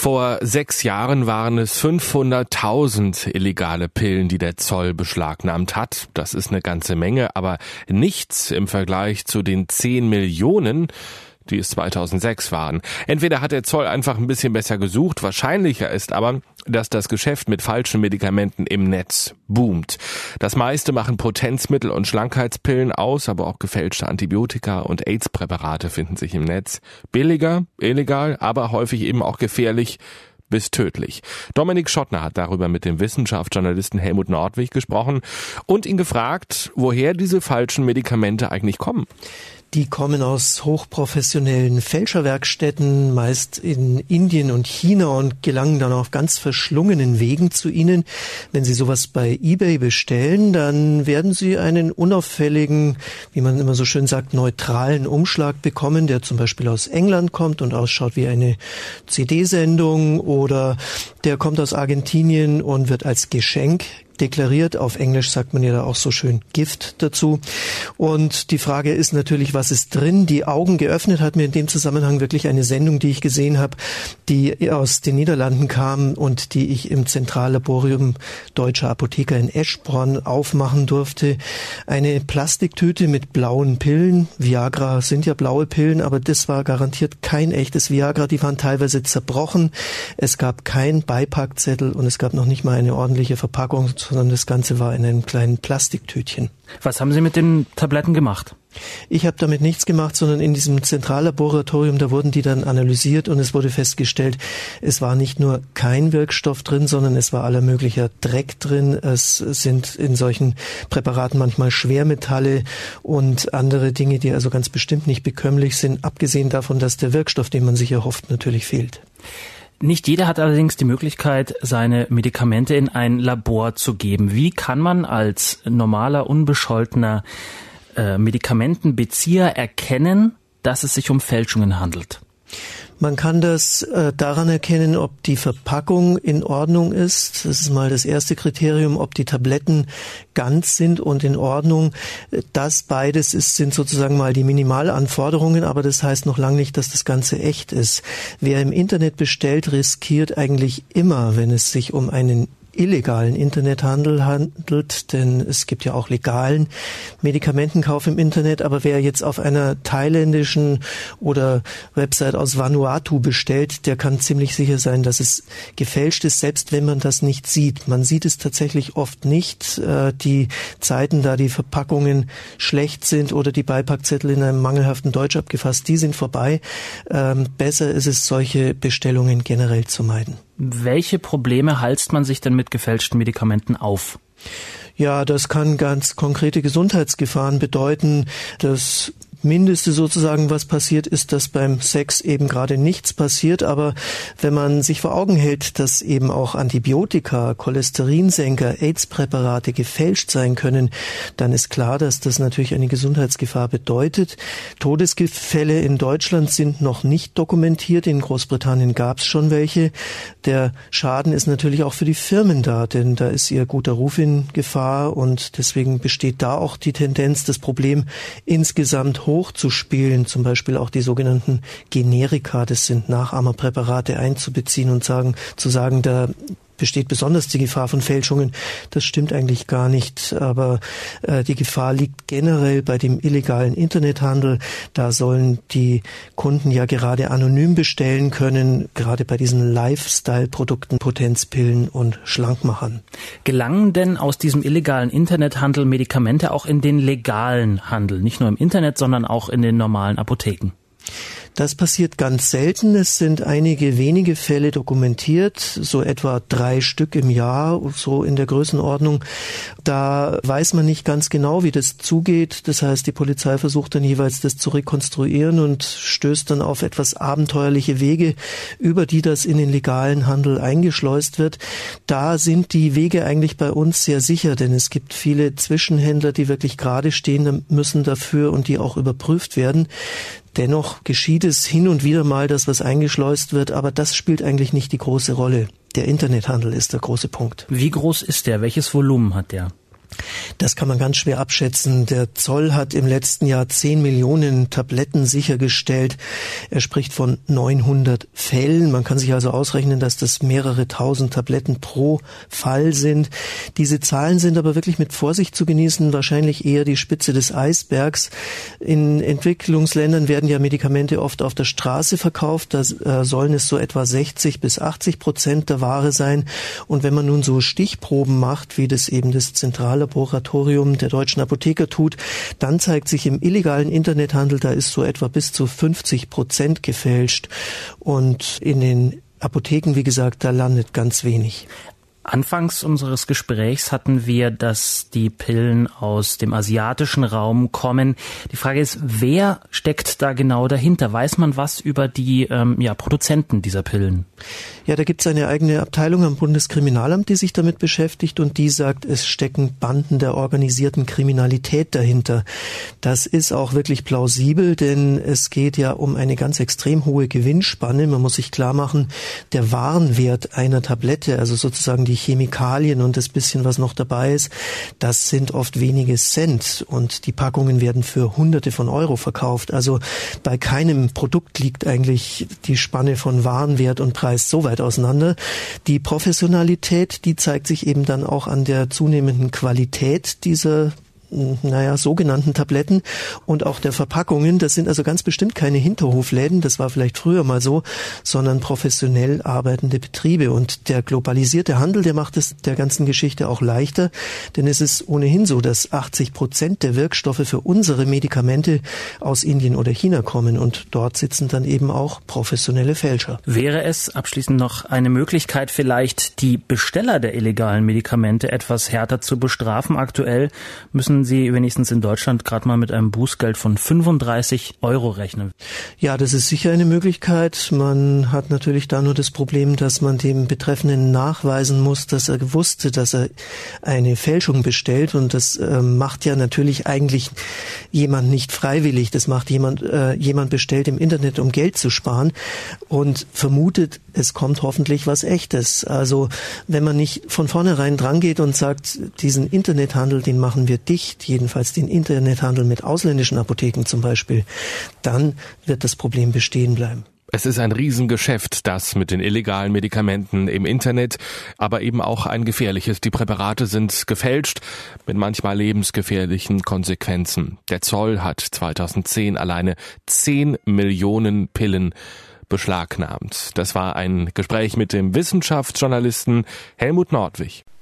Vor 6 Jahren waren es 500.000 illegale Pillen, die der Zoll beschlagnahmt hat. Das ist eine ganze Menge, aber nichts im Vergleich zu den 10 Millionen, die es 2006 waren. Entweder hat der Zoll einfach ein bisschen besser gesucht, wahrscheinlicher ist aber, dass das Geschäft mit falschen Medikamenten im Netz boomt. Das meiste machen Potenzmittel und Schlankheitspillen aus, aber auch gefälschte Antibiotika und AIDS-Präparate finden sich im Netz. Billiger, illegal, aber häufig eben auch gefährlich bis tödlich. Dominik Schottner hat darüber mit dem Wissenschaftsjournalisten Helmut Nordwig gesprochen und ihn gefragt, woher diese falschen Medikamente eigentlich kommen. Die kommen aus hochprofessionellen Fälscherwerkstätten, meist in Indien und China, und gelangen dann auf ganz verschlungenen Wegen zu Ihnen. Wenn Sie sowas bei eBay bestellen, dann werden Sie einen unauffälligen, wie man immer so schön sagt, neutralen Umschlag bekommen, der zum Beispiel aus England kommt und ausschaut wie eine CD-Sendung, oder der kommt aus Argentinien und wird als Geschenk deklariert. Auf Englisch sagt man ja da auch so schön Gift dazu. Und die Frage ist natürlich, was ist drin? Die Augen geöffnet hat mir in dem Zusammenhang wirklich eine Sendung, die ich gesehen habe, die aus den Niederlanden kam und die ich im Zentrallaborium Deutscher Apotheker in Eschborn aufmachen durfte. Eine Plastiktüte mit blauen Pillen. Viagra sind ja blaue Pillen, aber das war garantiert kein echtes Viagra. Die waren teilweise zerbrochen. Es gab keinen Beipackzettel und es gab noch nicht mal eine ordentliche Verpackung, sondern das Ganze war in einem kleinen Plastiktütchen. Was haben Sie mit den Tabletten gemacht? Ich habe damit nichts gemacht, sondern in diesem Zentrallaboratorium, da wurden die dann analysiert und es wurde festgestellt, es war nicht nur kein Wirkstoff drin, sondern es war aller möglicher Dreck drin. Es sind in solchen Präparaten manchmal Schwermetalle und andere Dinge, die also ganz bestimmt nicht bekömmlich sind, abgesehen davon, dass der Wirkstoff, den man sich erhofft, natürlich fehlt. Nicht jeder hat allerdings die Möglichkeit, seine Medikamente in ein Labor zu geben. Wie kann man als normaler, unbescholtener Medikamentenbezieher erkennen, dass es sich um Fälschungen handelt? Man kann das daran erkennen, ob die Verpackung in Ordnung ist. Das ist mal das erste Kriterium, ob die Tabletten ganz sind und in Ordnung. Das beides sind sozusagen mal die Minimalanforderungen, aber das heißt noch lange nicht, dass das Ganze echt ist. Wer im Internet bestellt, riskiert eigentlich immer, wenn es sich um einen illegalen Internethandel handelt, denn es gibt ja auch legalen Medikamentenkauf im Internet, aber wer jetzt auf einer thailändischen oder Website aus Vanuatu bestellt, der kann ziemlich sicher sein, dass es gefälscht ist, selbst wenn man das nicht sieht. Man sieht es tatsächlich oft nicht. Die Zeiten, da die Verpackungen schlecht sind oder die Beipackzettel in einem mangelhaften Deutsch abgefasst, die sind vorbei. Besser ist es, solche Bestellungen generell zu meiden. Welche Probleme halst man sich denn mit gefälschten Medikamenten auf? Ja, das kann ganz konkrete Gesundheitsgefahren bedeuten. Das Mindeste sozusagen, was passiert, ist, dass beim Sex eben gerade nichts passiert. Aber wenn man sich vor Augen hält, dass eben auch Antibiotika, Cholesterinsenker, AIDS-Präparate gefälscht sein können, dann ist klar, dass das natürlich eine Gesundheitsgefahr bedeutet. Todesfälle in Deutschland sind noch nicht dokumentiert. In Großbritannien gab es schon welche. Der Schaden ist natürlich auch für die Firmen da, denn da ist ihr guter Ruf in Gefahr und deswegen besteht da auch die Tendenz, das Problem insgesamt hochzuspielen, zum Beispiel auch die sogenannten Generika, das sind Nachahmerpräparate, einzubeziehen und zu sagen, da besteht besonders die Gefahr von Fälschungen. Das stimmt eigentlich gar nicht, aber die Gefahr liegt generell bei dem illegalen Internethandel. Da sollen die Kunden ja gerade anonym bestellen können, gerade bei diesen Lifestyle-Produkten, Potenzpillen und Schlankmachern. Gelangen denn aus diesem illegalen Internethandel Medikamente auch in den legalen Handel? Nicht nur im Internet, sondern auch in den normalen Apotheken? Das passiert ganz selten. Es sind einige wenige Fälle dokumentiert, so etwa 3 Stück im Jahr, so in der Größenordnung. Da weiß man nicht ganz genau, wie das zugeht. Das heißt, die Polizei versucht dann jeweils das zu rekonstruieren und stößt dann auf etwas abenteuerliche Wege, über die das in den legalen Handel eingeschleust wird. Da sind die Wege eigentlich bei uns sehr sicher, denn es gibt viele Zwischenhändler, die wirklich gerade stehen müssen dafür und die auch überprüft werden. Dennoch geschieht es hin und wieder mal, dass was eingeschleust wird, aber das spielt eigentlich nicht die große Rolle. Der Internethandel ist der große Punkt. Wie groß ist der? Welches Volumen hat der? Das kann man ganz schwer abschätzen. Der Zoll hat im letzten Jahr 10 Millionen Tabletten sichergestellt. Er spricht von 900 Fällen. Man kann sich also ausrechnen, dass das mehrere tausend Tabletten pro Fall sind. Diese Zahlen sind aber wirklich mit Vorsicht zu genießen, wahrscheinlich eher die Spitze des Eisbergs. In Entwicklungsländern werden ja Medikamente oft auf der Straße verkauft. Da sollen es so etwa 60-80% der Ware sein. Und wenn man nun so Stichproben macht, wie das eben das Zentrallaboratorium der Deutschen Apotheker tut, dann zeigt sich im illegalen Internethandel, da ist so etwa bis zu 50% gefälscht. Und in den Apotheken, wie gesagt, da landet ganz wenig. Anfangs unseres Gesprächs hatten wir, dass die Pillen aus dem asiatischen Raum kommen. Die Frage ist, wer steckt da genau dahinter? Weiß man was über die Produzenten dieser Pillen? Ja, da gibt es eine eigene Abteilung am Bundeskriminalamt, die sich damit beschäftigt und die sagt, es stecken Banden der organisierten Kriminalität dahinter. Das ist auch wirklich plausibel, denn es geht ja um eine ganz extrem hohe Gewinnspanne. Man muss sich klar machen, der Warenwert einer Tablette, also sozusagen die Chemikalien und das bisschen, was noch dabei ist, das sind oft wenige Cent und die Packungen werden für Hunderte von Euro verkauft. Also bei keinem Produkt liegt eigentlich die Spanne von Warenwert und Preis so weit auseinander. Die Professionalität, die zeigt sich eben dann auch an der zunehmenden Qualität dieser sogenannten Tabletten und auch der Verpackungen. Das sind also ganz bestimmt keine Hinterhofläden, das war vielleicht früher mal so, sondern professionell arbeitende Betriebe. Und der globalisierte Handel, der macht es der ganzen Geschichte auch leichter, denn es ist ohnehin so, dass 80% der Wirkstoffe für unsere Medikamente aus Indien oder China kommen und dort sitzen dann eben auch professionelle Fälscher. Wäre es abschließend noch eine Möglichkeit, vielleicht die Besteller der illegalen Medikamente etwas härter zu bestrafen? Aktuell müssen Sie wenigstens in Deutschland gerade mal mit einem Bußgeld von 35 Euro rechnen. Ja, das ist sicher eine Möglichkeit. Man hat natürlich da nur das Problem, dass man dem Betreffenden nachweisen muss, dass er wusste, dass er eine Fälschung bestellt. Und das macht ja natürlich eigentlich jemand nicht freiwillig. Das macht jemand bestellt im Internet, um Geld zu sparen und vermutet, es kommt hoffentlich was Echtes. Also wenn man nicht von vornherein drangeht und sagt, diesen Internethandel, den machen wir dicht, jedenfalls den Internethandel mit ausländischen Apotheken zum Beispiel, dann wird das Problem bestehen bleiben. Es ist ein Riesengeschäft, das mit den illegalen Medikamenten im Internet, aber eben auch ein gefährliches. Die Präparate sind gefälscht mit manchmal lebensgefährlichen Konsequenzen. Der Zoll hat 2010 alleine 10 Millionen Pillen beschlagnahmt. Das war ein Gespräch mit dem Wissenschaftsjournalisten Helmut Nordwig.